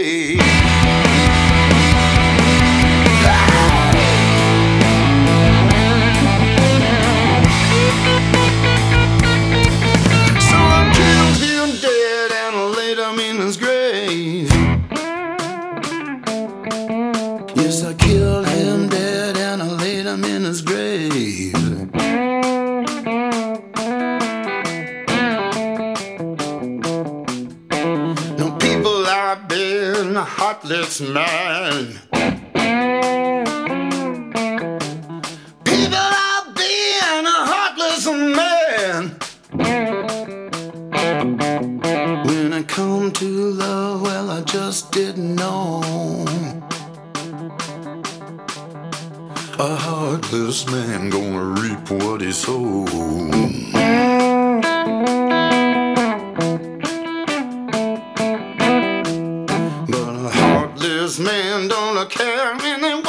grave. So I killed him dead and I laid him in his grave. Yes, I killed him dead and I laid him in his grave. No, people, I've been a heartless man. People, I've been a heartless man. When I come to love, well, I just didn't know. A heartless man gonna reap what he sowed. But a heartless man don't care anyway.